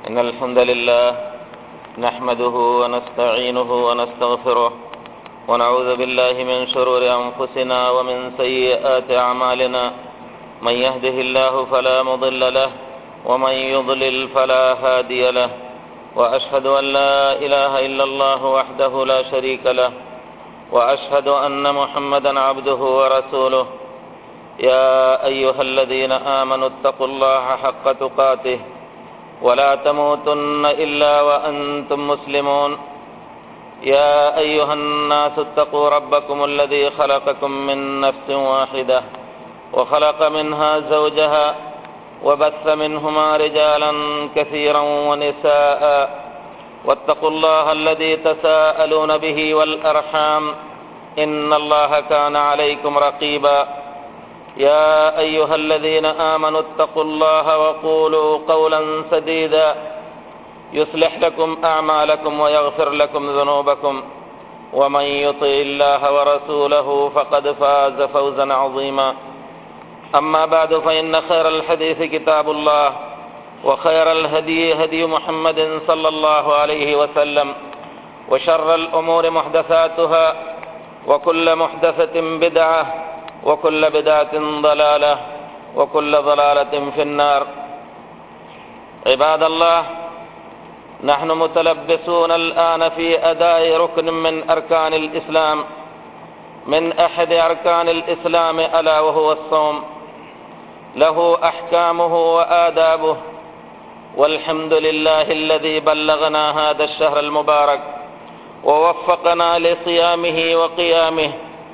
إن الحمد لله نحمده ونستعينه ونستغفره ونعوذ بالله من شرور أنفسنا ومن سيئات أعمالنا. من يهده الله فلا مضل له ومن يضلل فلا هادي له، وأشهد أن لا إله إلا الله وحده لا شريك له، وأشهد أن محمدا عبده ورسوله. يا أيها الذين آمنوا اتقوا الله حق تقاته ولا تموتن إلا وأنتم مسلمون. يا أيها الناس اتقوا ربكم الذي خلقكم من نفس واحدة وخلق منها زوجها وبث منهما رجالا كثيرا ونساء، واتقوا الله الذي تساءلون به والأرحام إن الله كان عليكم رقيبا. يا أيها الذين آمنوا اتقوا الله وقولوا قولا سديدا يصلح لكم أعمالكم ويغفر لكم ذنوبكم، ومن يطع الله ورسوله فقد فاز فوزا عظيما. أما بعد، فإن خير الحديث كتاب الله، وخير الهدي هدي محمد صلى الله عليه وسلم، وشر الأمور محدثاتها، وكل محدثة بدعة، وكل بدعة ضلالة، وكل ضلالة في النار. عباد الله، نحن متلبسون الآن في أداء ركن من أركان الإسلام، من أحد أركان الإسلام، ألا وهو الصوم. له أحكامه وآدابه، والحمد لله الذي بلغنا هذا الشهر المبارك ووفقنا لصيامه وقيامه.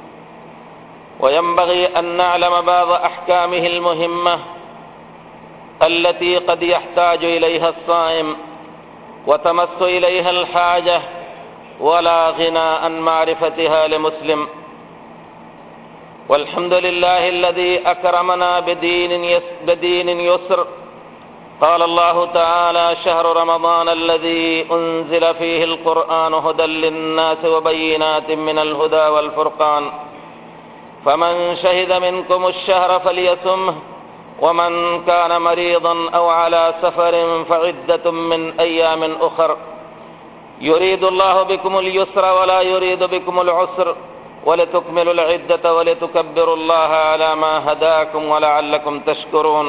وينبغي أن نعلم بعض أحكامه المهمة التي قد يحتاج إليها الصائم وتمس إليها الحاجة، ولا غنى عن معرفتها لمسلم. والحمد لله الذي أكرمنا بدين يسر. قال الله تعالى: شهر رمضان الذي أنزل فيه القرآن هدى للناس وبينات من الهدى والفرقان، فمن شهد منكم الشهر فليصمه، ومن كان مريضا أو على سفر فعدة من أيام أخر، يريد الله بكم اليسر ولا يريد بكم العسر، ولتكملوا العدة ولتكبروا الله على ما هداكم ولعلكم تشكرون.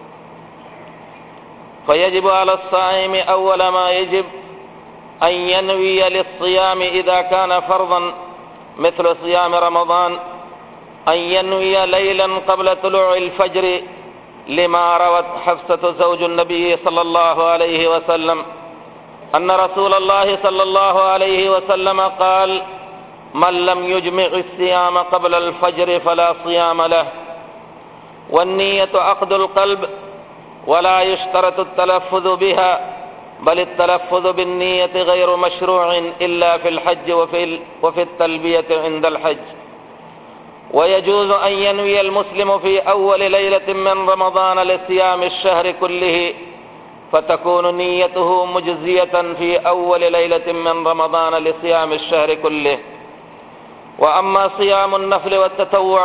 فيجب على الصائم أول ما يجب أن ينوي للصيام إذا كان فرضا مثل صيام رمضان أن ينوي ليلا قبل طلوع الفجر، لما روت حفصة زوج النبي صلى الله عليه وسلم أن رسول الله صلى الله عليه وسلم قال: من لم يجمع الصيام قبل الفجر فلا صيام له. والنية عقد القلب، ولا يشترط التلفظ بها، بل التلفظ بالنية غير مشروع إلا في الحج وفي التلبية عند الحج. ويجوز أن ينوي المسلم في أول ليلة من رمضان لصيام الشهر كله، فتكون نيته مجزية في أول ليلة من رمضان لصيام الشهر كله. وأما صيام النفل والتطوع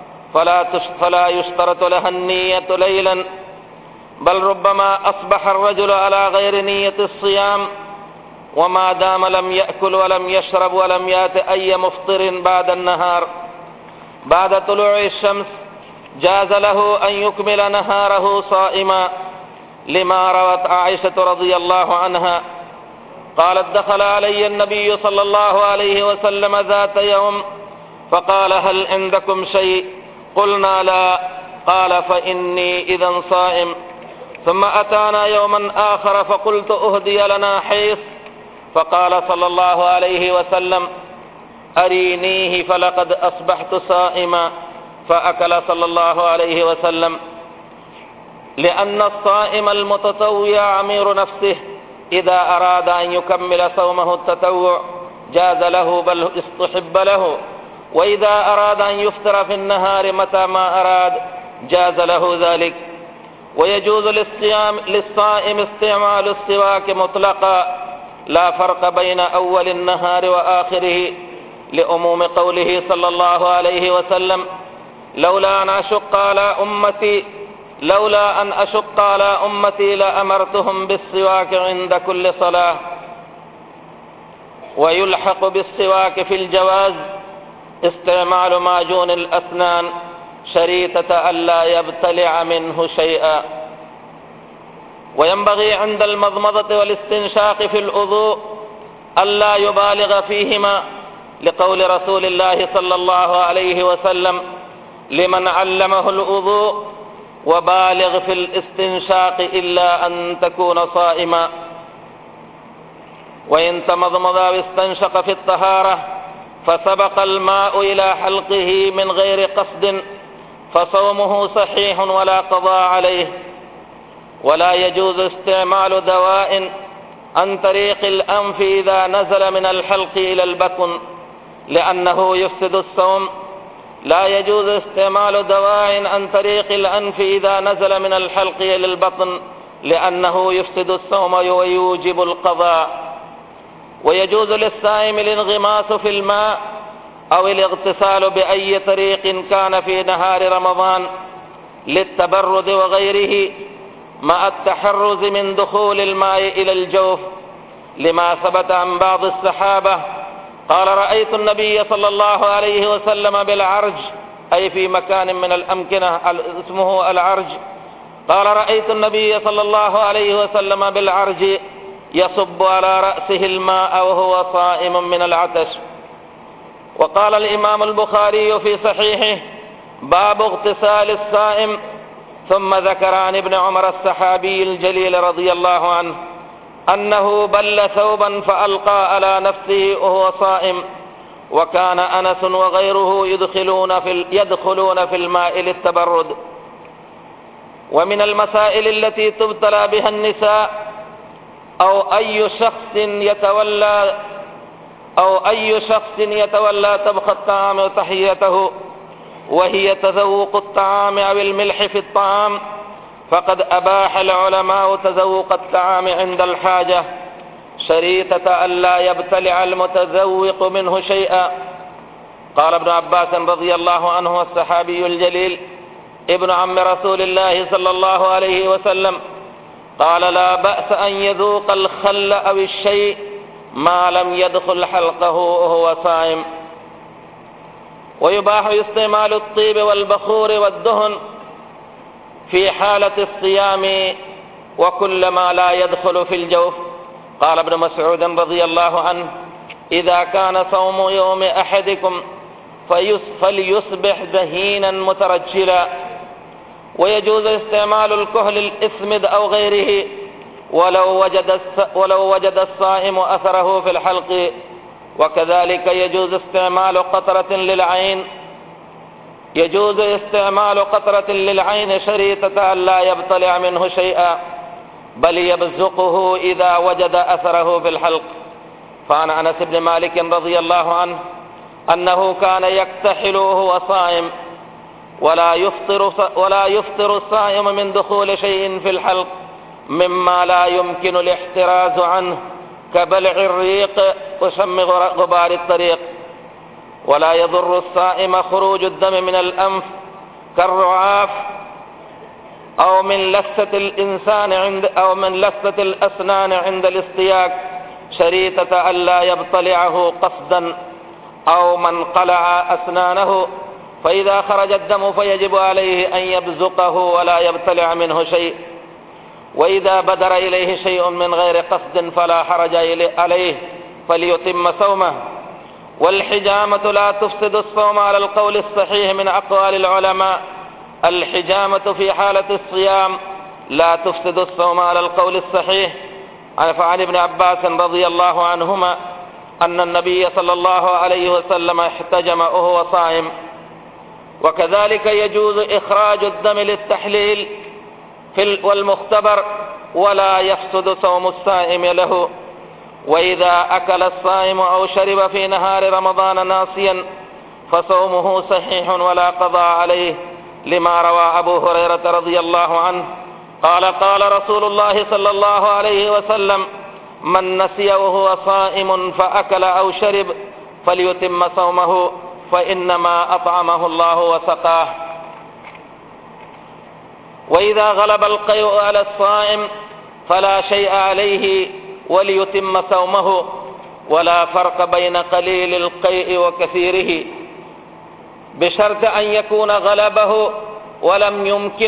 فلا يشترط لها النية ليلا، بل ربما أصبح الرجل على غير نية الصيام، وما دام لم يأكل ولم يشرب ولم يأت أي مفطر بعد النهار بعد طلوع الشمس، جاز له أن يكمل نهاره صائما، لما روت عائشة رضي الله عنها قالت: دخل علي النبي صلى الله عليه وسلم ذات يوم فقال: هل عندكم شيء؟ قلنا: لا. قال: فإني إذا صائم. ثم أتانا يوما آخر فقلت: أهدي لنا حيث. فقال صلى الله عليه وسلم: أرينيه فلقد أصبحت صائما. فأكل صلى الله عليه وسلم. لأن الصائم المتطوع عمير نفسه، إذا أراد أن يكمل صومه التطوع جاز له بل استحب له، وإذا أراد أن يفطر في النهار متى ما أراد جاز له ذلك. ويجوز للصائم استعمال السواك مطلقا، لا فرق بين أول النهار وآخره، لأموم قوله صلى الله عليه وسلم: لولا أن أشق على أمتي لولا أن أشق على أمتي لأمرتهم بالسواك عند كل صلاة. ويلحق بالسواك في الجواز استعمال معجون الأسنان شريطة ألا يبتلع منه شيئا. وينبغي عند المضمضة والاستنشاق في الوضوء ألا يبالغ فيهما، لقول رسول الله صلى الله عليه وسلم: لمن علمه الوضوء وبالغ في الاستنشاق إلا أن تكون صائما. وإن تمضمض واستنشق في الطهارة فسبق الماء إلى حلقه من غير قصد فصومه صحيح ولا قضاء عليه. ولا يجوز استعمال دواء عن طريق الأنف إذا نزل من الحلق إلى البطن لأنه يفسد الصوم. لا يجوز استعمال دواء عن طريق الأنف إذا نزل من الحلق إلى البطن لأنه يفسد الصوم ويوجب القضاء. ويجوز للصائم الانغماس في الماء أو الاغتسال بأي طريق كان في نهار رمضان للتبرد وغيره مع التحرز من دخول الماء إلى الجوف، لما ثبت عن بعض الصحابة قال: رأيت النبي صلى الله عليه وسلم بالعرج، أي في مكان من الأمكنة اسمه العرج. قال: رأيت النبي صلى الله عليه وسلم بالعرج يصب على رأسه الماء وهو صائم من العطش. وقال الإمام البخاري في صحيحه: باب اغتسال الصائم. ثم ذكر عن ابن عمر الصحابي الجليل رضي الله عنه أنه بل ثوبا فألقى على نفسه وهو صائم، وكان أنس وغيره يدخلون في الماء للتبرد. ومن المسائل التي تبتلى بها النساء أو أي شخص يتولى طبخ الطعام وتحيته، وهي تذوق الطعام أو الملح في الطعام، فقد أباح العلماء تذوق الطعام عند الحاجة شريطة ألا يبتلع المتذوق منه شيئا. قال ابن عباس رضي الله عنه الصحابي الجليل ابن عم رسول الله صلى الله عليه وسلم قال: لا بأس أن يذوق الخل أو الشيء ما لم يدخل حلقه وهو صائم. ويباح استعمال الطيب والبخور والدهن في حالة الصيام وكل ما لا يدخل في الجوف. قال ابن مسعود رضي الله عنه: إذا كان صوم يوم أحدكم فليصبح دهينا مترجلا. ويجوز استعمال الكحل الإسمد أو غيره ولو وجد الصائم أثره في الحلق. وكذلك يجوز استعمال قطرة للعين شريطة ألا يبتلع منه شيئا، بل يبزقه إذا وجد أثره في الحلق. فعن أنس بن مالك رضي الله عنه أنه كان يكتحل وهو صائم، ولا يفطر الصائم من دخول شيء في الحلق مما لا يمكن الاحتراز عنه كبلع الريق وشم غبار الطريق. ولا يضر الصائم خروج الدم من الأنف كالرعاف أو من لثة الأسنان عند الاستياك شريطة ألا يبتلعه قصدا، أو من قلع أسنانه فإذا خرج الدم فيجب عليه أن يبزقه ولا يبتلع منه شيء. وإذا بدر إليه شيء من غير قصد فلا حرج عليه فليتم صومه. والحجامة لا تفسد الصوم على القول الصحيح من أقوال العلماء. الحجامة في حالة الصيام لا تفسد الصوم على القول الصحيح. فعن ابن عباس رضي الله عنهما أن النبي صلى الله عليه وسلم احتجم وهو صائم. وكذلك يجوز إخراج الدم للتحليل والمختبر ولا يفسد صوم الصائم له. وإذا أكل الصائم أو شرب في نهار رمضان ناصيا فصومه صحيح ولا قضاء عليه، لما روى أبو هريرة رضي الله عنه قال: قال رسول الله صلى الله عليه وسلم: من نسي وهو صائم فأكل أو شرب فليتم وإذا غلب القيء على الصائم فلا شيء عليه وليتم صومه، ولا فرق بين قليل القيء وكثيره، بشرط أن يكون غلبه ولم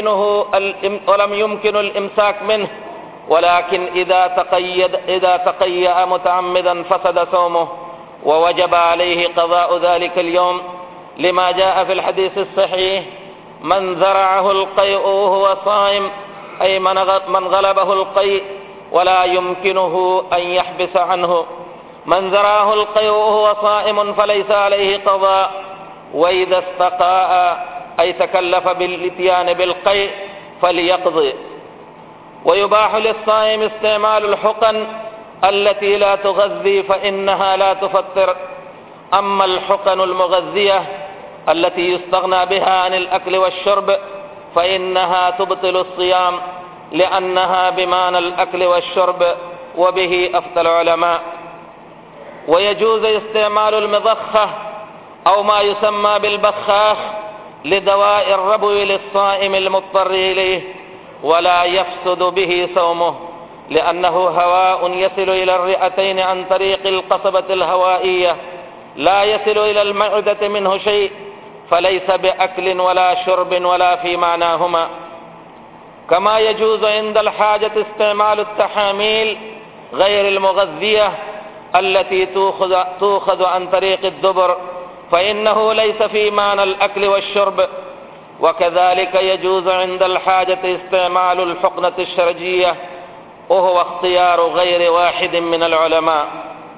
يمكن الإمساك منه، ولكن إذا تقيأ متعمدا فسد صومه ووجب عليه قضاء ذلك اليوم، لما جاء في الحديث الصحيح: من ذرعه القيء وهو صائم، أي من غلبه القيء ولا يمكنه أن يحبس عنه، من ذرعه القيء وهو صائم فليس عليه قضاء. وإذا استقاء أي تكلف بالاتيان بالقيء فليقضي. ويباح للصائم استعمال الحقن التي لا تغذي فإنها لا تفطر. أما الحقن المغذية التي يستغنى بها عن الأكل والشرب فإنها تبطل الصيام، لأنها بمعنى الأكل والشرب، وبه أفتى العلماء. ويجوز استعمال المضخة أو ما يسمى بالبخاخ لدواء الربو للصائم المضطر إليه، ولا يفسد به صومه، لأنه هواء يصل إلى الرئتين عن طريق القصبة الهوائية، لا يصل إلى المعدة منه شيء، فليس بأكل ولا شرب ولا في معناهما. كما يجوز عند الحاجة استعمال التحاميل غير المغذية التي تؤخذ عن طريق الدبر، فإنه ليس في معنى الأكل والشرب. وكذلك يجوز عند الحاجة استعمال الحقنة الشرجية، وهو اختيار غير واحد من العلماء.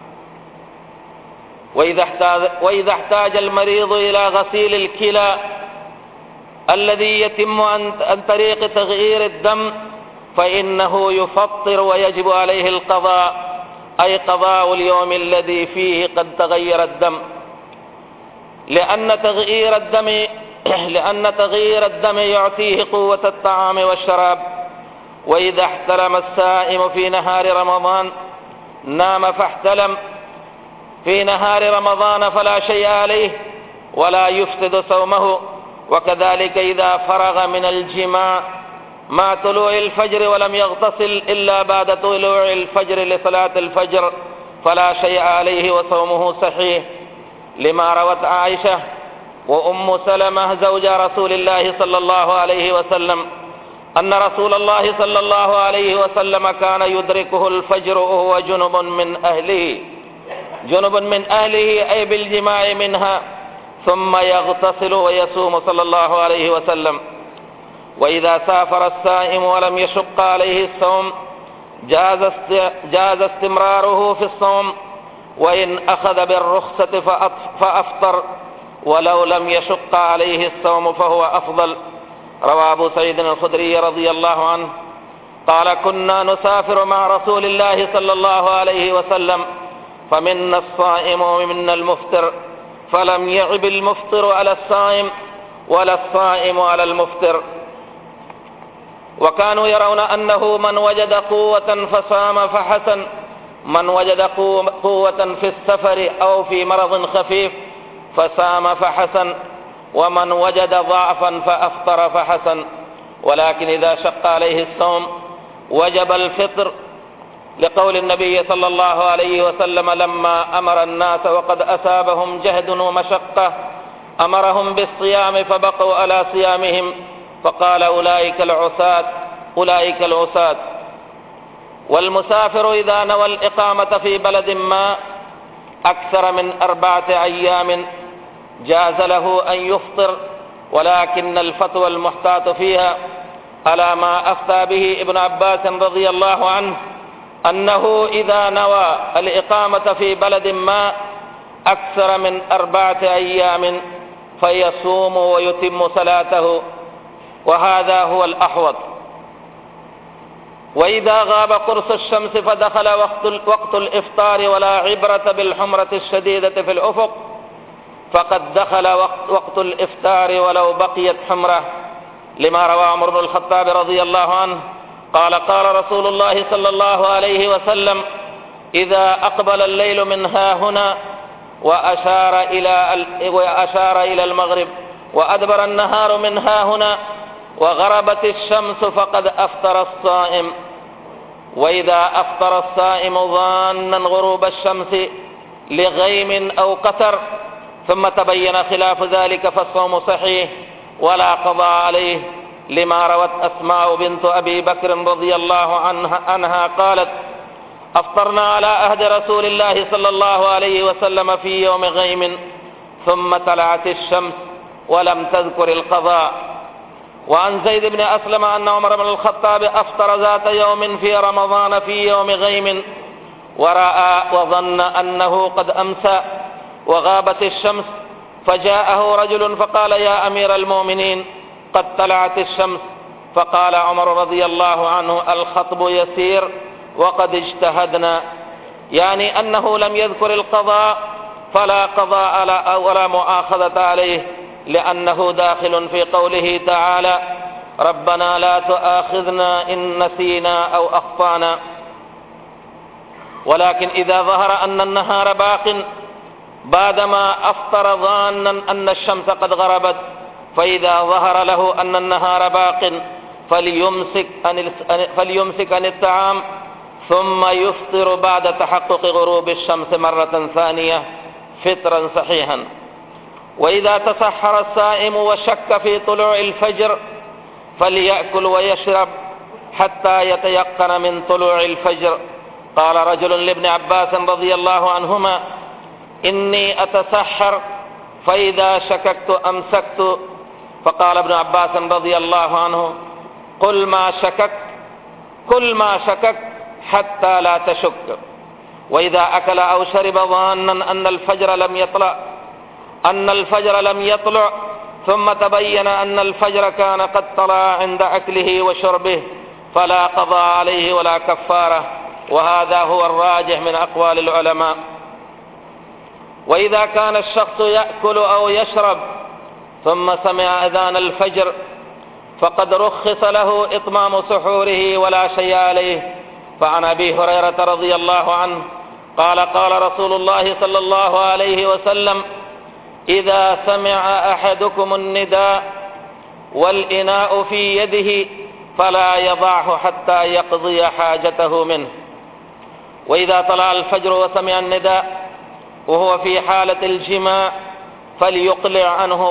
وإذا احتاج المريض إلى غسيل الكلى الذي يتم عن طريق تغيير الدم فإنه يفطر ويجب عليه القضاء، أي قضاء اليوم الذي فيه قد تغير الدم، لأن تغيير الدم يعطيه قوة الطعام والشراب. وإذا احتلم الصائم في نهار رمضان نام فاحتلم في نهار رمضان فلا شيء عليه ولا يفسد صومه. وكذلك إذا فرغ من الجماع مع طلوع الفجر ولم يغتسل إلا بعد طلوع الفجر لصلاة الفجر فلا شيء عليه وصومه صحيح، لما روت عائشة وأم سلمة زوج رسول الله صلى الله عليه وسلم أن رسول الله صلى الله عليه وسلم كان يدركه الفجر وهو جنب من أهله أي بالجماع منها، ثم يغتسل ويصوم صلى الله عليه وسلم. وإذا سافر الصائم ولم يشق عليه الصوم جاز استمراره في الصوم، وإن أخذ بالرخصة فأفطر، ولو لم يشق عليه الصوم فهو أفضل. روى أبو سعيد الخدري رضي الله عنه قال: كنا نسافر مع رسول الله صلى الله عليه وسلم فمنا الصائم ومنا المفطر، فلم يعب المفطر على الصائم ولا الصائم على المفطر. وكانوا يرون أنه من وجد قوة فصام فحسن، من وجد قوة في السفر أو في مرض خفيف فصام فحسن، ومن وجد ضعفا فأفطر فحسن. ولكن إذا شق عليه الصوم وجب الفطر، لقول النبي صلى الله عليه وسلم لما أمر الناس وقد أصابهم جهد ومشقة أمرهم بالصيام فبقوا على صيامهم، فقال: أولئك العصاة. والمسافر إذا نوى الإقامة في بلد ما أكثر من 4 أيام جاز له أن يفطر، ولكن الفتوى المحتاط فيها على ما أفتى به ابن عباس رضي الله عنه أنه إذا نوى الإقامة في بلد ما أكثر من 4 أيام فيصوم ويتم صلاته، وهذا هو الأحوط. وإذا غاب قرص الشمس فدخل وقت الإفطار ولا عبرة بالحمرة الشديدة في الأفق فقد دخل وقت الإفطار ولو بقيت حمرة، لما روى عمر بن الخطاب رضي الله عنه قال: قال رسول الله صلى الله عليه وسلم: إذا أقبل الليل من هاهنا وأشار إلى المغرب وأدبر النهار من هاهنا وغربت الشمس فقد أفطر الصائم. وإذا أفطر الصائم ظانا غروب الشمس لغيم أو قتر ثم تبين خلاف ذلك فالصوم صحيح ولا قضاء عليه، لما روت أسماء بنت أبي بكر رضي الله عنها قالت: أفطرنا على عهد رسول الله صلى الله عليه وسلم في يوم غيم ثم طلعت الشمس ولم تذكر القضاء. وعن زيد بن أسلم أن عمر بن الخطاب أفطر ذات يوم في رمضان في يوم غيم ورأى وظن أنه قد أمسى وغابت الشمس، فجاءه رجل فقال: يا أمير المؤمنين قد طلعت الشمس. فقال عمر رضي الله عنه: الخطب يسير وقد اجتهدنا، يعني أنه لم يذكر القضاء فلا قضاء ولا مؤاخذة عليه، لأنه داخل في قوله تعالى: ربنا لا تؤاخذنا إن نسينا أو أخطأنا. ولكن إذا ظهر أن النهار باق بعدما أفطر ظانا أن الشمس قد غربت، فإذا ظهر له أن النهار باق فليمسك عن الطعام ثم يفطر بعد تحقق غروب الشمس مرة ثانية فطرا صحيحا. وإذا تسحر الصائم وشك في طلوع الفجر فليأكل ويشرب حتى يتيقن من طلوع الفجر. قال رجل لابن عباس رضي الله عنهما: إني أتسحر فإذا شككت أمسكت. فقال ابن عباس رضي الله عنه: قل ما شككت حتى لا تشك. وإذا أكل أو شرب ظانا أن الفجر لم يطلع ثم تبين أن الفجر كان قد طلع عند أكله وشربه فلا قضاء عليه ولا كفارة، وهذا هو الراجح من أقوال العلماء. وإذا كان الشخص يأكل أو يشرب ثم سمع أذان الفجر فقد رخص له إتمام سحوره ولا شيء عليه. فعن أبي هريرة رضي الله عنه قال: قال رسول الله صلى الله عليه وسلم: إذا سمع أحدكم النداء والإناء في يده فلا يضعه حتى يقضي حاجته منه. وإذا طلع الفجر وسمع النداء وهو في حالة الجماع فليقلع عنه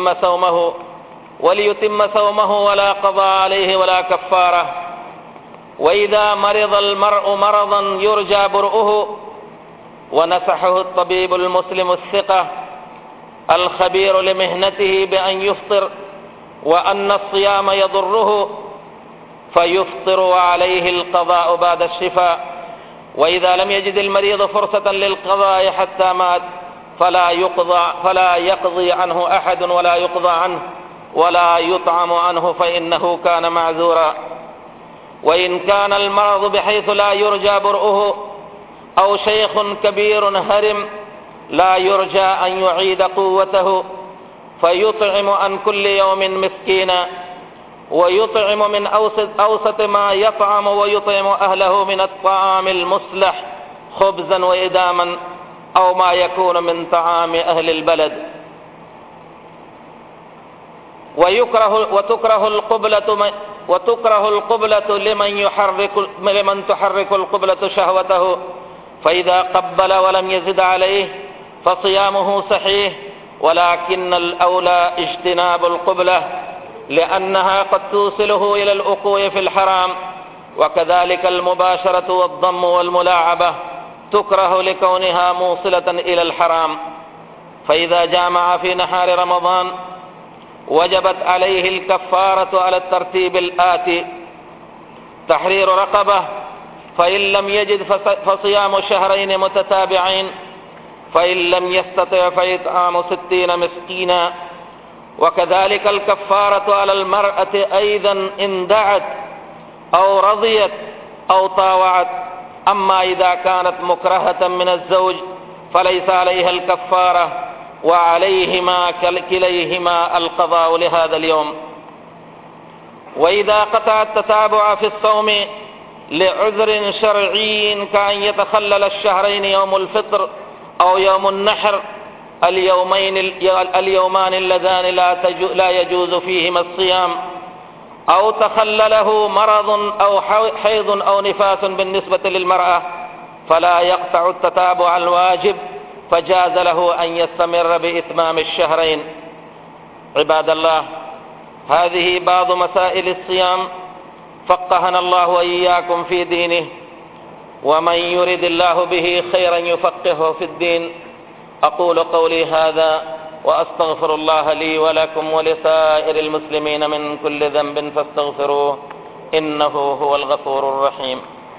وليتم صومه ولا قضاء عليه ولا كفارة. وإذا مرض المرء مرضا يرجى برؤه ونصحه الطبيب المسلم الثقة الخبير لمهنته بأن يفطر وأن الصيام يضره فيفطر وعليه القضاء بعد الشفاء. وإذا لم يجد المريض فرصة للقضاء حتى مات فلا يقضي عنه أحد ولا يقضى عنه ولا يطعم عنه فإنه كان معذورا. وإن كان المرض بحيث لا يرجى برؤه أو شيخ كبير هرم لا يرجى أن يعيد قوته فيطعم عن كل يوم مسكينا، ويطعم من أوسط ما يطعم، ويطعم أهله من الطعام المصلح خبزا وإداما أو ما يكون من طعام أهل البلد. وتكره القبلة لمن تحرك القبلة شهوته، فإذا قبل ولم يزد عليه فصيامه صحيح، ولكن الأولى اجتناب القبلة لأنها قد توصله إلى الوقوع في الحرام. وكذلك المباشرة والضم والملاعبة تكره لكونها موصلة إلى الحرام. فإذا جامع في نهار رمضان وجبت عليه الكفارة على الترتيب الآتي: تحرير رقبة، فإن لم يجد فصيام شهرين متتابعين، فإن لم يستطع فإطعام 60 مسكينا. وكذلك الكفارة على المرأة أيضا إن دعت أو رضيت أو طاوعت. أما إذا كانت مكرهة من الزوج فليس عليها الكفارة، وعليهما كليهما القضاء لهذا اليوم. وإذا قطع التتابع في الصوم لعذر شرعي كأن يتخلل الشهرين يوم الفطر أو يوم النحر، اليومان اللذان لا يجوز فيهما الصيام، أو تخلله مرض أو حيض أو نفاس بالنسبة للمرأة فلا يقطع التتابع الواجب، فجاز له أن يستمر بإتمام الشهرين. عباد الله، هذه بعض مسائل الصيام، فقهنا الله وإياكم في دينه، ومن يرد الله به خيرا يفقهه في الدين. أقول قولي هذا وأستغفر الله لي ولكم ولسائر المسلمين من كل ذنب فاستغفروه إنه هو الغفور الرحيم.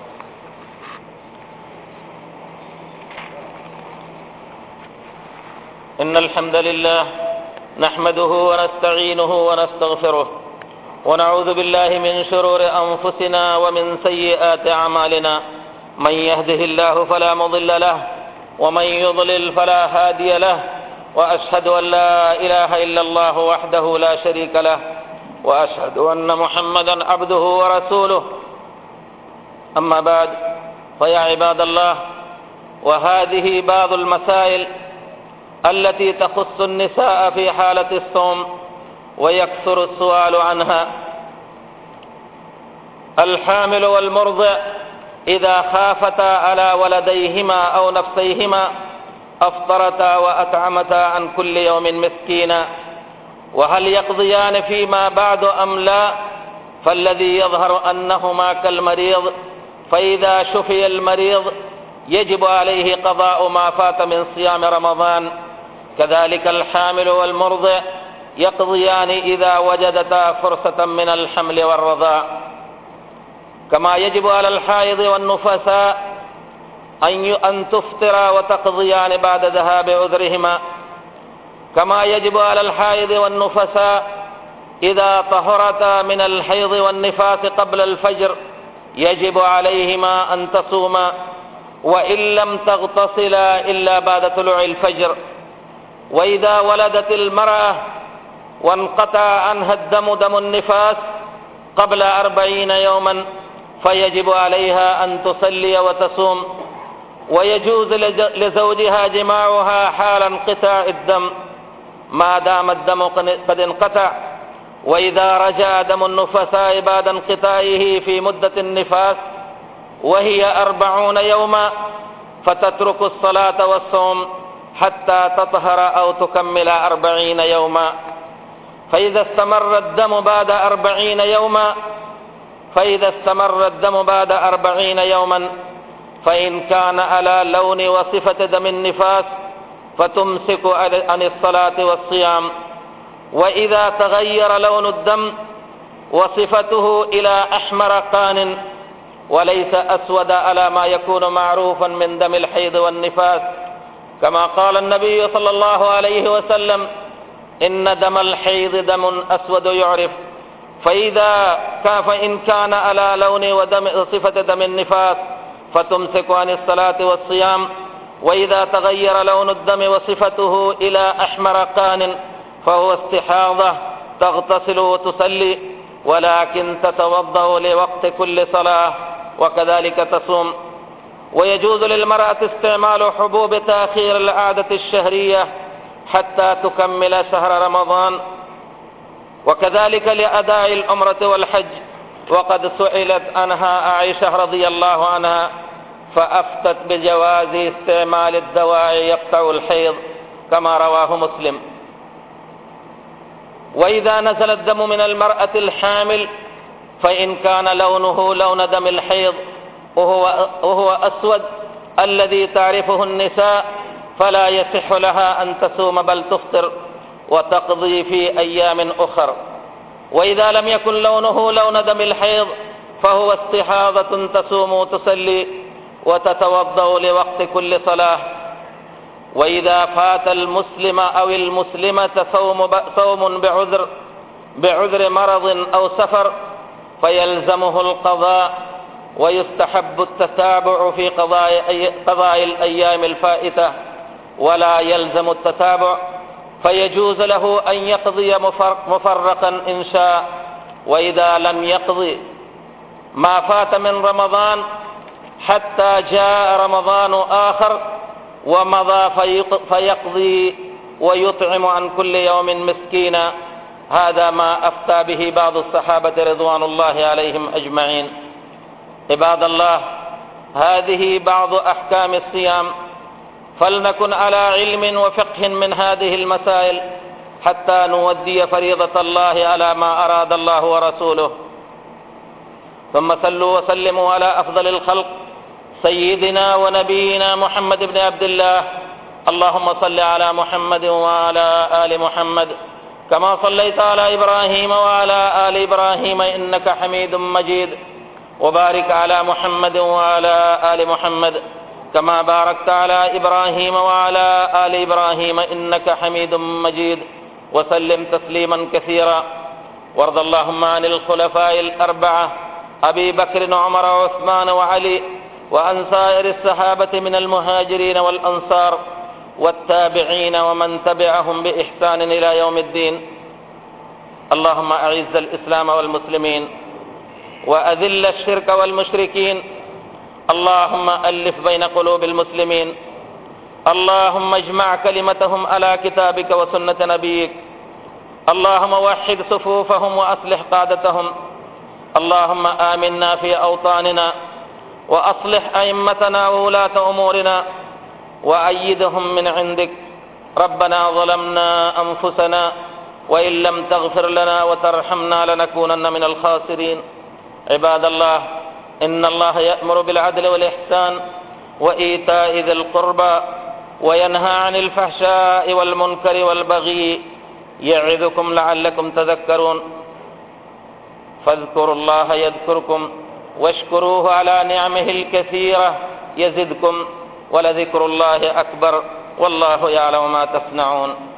إن الحمد لله نحمده ونستعينه ونستغفره، ونعوذ بالله من شرور أنفسنا ومن سيئات أعمالنا. من يهده الله فلا مضل له، ومن يضلل فلا هادي له، وأشهد أن لا إله إلا الله وحده لا شريك له، وأشهد أن محمدا عبده ورسوله. أما بعد، فيا عباد الله، وهذه بعض المسائل التي تخص النساء في حالة الصوم ويكثر السؤال عنها. الحامل والمرضع إذا خافتا على ولديهما أو نفسيهما أفطرتا وأطعمتا عن كل يوم مسكينا، وهل يقضيان فيما بعد أم لا؟ فالذي يظهر أنهما كالمريض، فإذا شفي المريض يجب عليه قضاء ما فات من صيام رمضان. كذلك الحامل والمرضع يقضيان إذا وجدتا فرصة من الحمل والرضاع. كما يجب على الحائض والنفساء أن تفطرا وتقضيان بعد ذهاب عذرهما. كما يجب على الحائض والنفساء إذا طهرتا من الحيض والنفاس قبل الفجر يجب عليهما أن تصوما، وإن لم تغتسلا إلا بعد طلوع الفجر. وإذا ولدت المرأة وانقطع عنها الدم دم النفاس قبل 40 يوما فيجب عليها أن تصلي وتصوم، ويجوز لزوجها جماعها حال انقطاع الدم ما دام الدم قد انقطع. وإذا رجع دم النفساء بعد انقطاعه في مدة النفاس وهي 40 يوما فتترك الصلاة والصوم حتى تطهر أو تكمل 40 يوما. فإذا استمر الدم بعد 40 يوما فإن كان على لون وصفة دم النفاس فتمسك عن الصلاة والصيام. وإذا تغير لون الدم وصفته إلى أحمر قان وليس أسود على ما يكون معروفا من دم الحيض والنفاس، كما قال النبي صلى الله عليه وسلم: إن دم الحيض دم أسود يعرف. فإن كان على لون وصفة دم النفاس فتمسك عن الصلاة والصيام. وإذا تغير لون الدم وصفته إلى أحمر قان فهو استحاضة، تغتسل وتصلي، ولكن تتوضأ لوقت كل صلاة، وكذلك تصوم. ويجوز للمرأة استعمال حبوب تأخير العادة الشهرية حتى تكمل شهر رمضان، وكذلك لأداء العمرة والحج. وقد سئلت عنها عائشة رضي الله عنها فأفتت بجواز استعمال الدواء يقطع الحيض، كما رواه مسلم. وإذا نزل الدم من المرأة الحامل فإن كان لونه لون دم الحيض وهو أسود الذي تعرفه النساء فلا يصح لها أن تصوم بل تفطر وتقضي في أيام أخر. وإذا لم يكن لونه لون دم الحيض فهو استحاضة، تصوم وتصلي وتتوضأ لوقت كل صلاة. وإذا فات المسلم أو المسلمة صوم بعذر مرض أو سفر فيلزمه القضاء، ويستحب التتابع في قضاء الأيام الفائتة ولا يلزم التتابع، فيجوز له أن يقضي مفرقا إن شاء. وإذا لم يقضي ما فات من رمضان حتى جاء رمضان آخر ومضى فيقضي ويطعم عن كل يوم مسكينا. هذا ما أفتى به بعض الصحابة رضوان الله عليهم أجمعين. عباد الله، هذه بعض أحكام الصيام، فلنكن على علم وفقه من هذه المسائل حتى نودي فريضة الله على ما أراد الله ورسوله. ثم صلوا وسلموا على أفضل الخلق سيدنا ونبينا محمد بن عبد الله. اللهم صل على محمد وعلى آل محمد كما صليت على إبراهيم وعلى آل إبراهيم إنك حميد مجيد، وبارك على محمد وعلى آل محمد كما باركت على إبراهيم وعلى آل إبراهيم إنك حميد مجيد، وسلم تسليما كثيرا. وارض اللهم عن الخلفاء الأربعة أبي بكر وعمر وعثمان وعلي، وعن سائر الصحابة من المهاجرين والأنصار والتابعين ومن تبعهم بإحسان إلى يوم الدين. اللهم أعز الإسلام والمسلمين وأذل الشرك والمشركين. اللهم ألف بين قلوب المسلمين. اللهم اجمع كلمتهم على كتابك وسنة نبيك. اللهم وحد صفوفهم وأصلح قادتهم. اللهم آمنا في أوطاننا، وأصلح أئمتنا وولاة أمورنا، وأيدهم من عندك. ربنا ظلمنا أنفسنا، وإن لم تغفر لنا وترحمنا لنكونن من الخاسرين. عباد الله، إن الله يأمر بالعدل والإحسان وإيتاء ذي القربى وينهى عن الفحشاء والمنكر والبغي، يعظكم لعلكم تذكرون. فاذكروا الله يذكركم، واشكروه على نعمه الكثيرة يزدكم، ولذكر الله أكبر، والله يعلم ما تصنعون.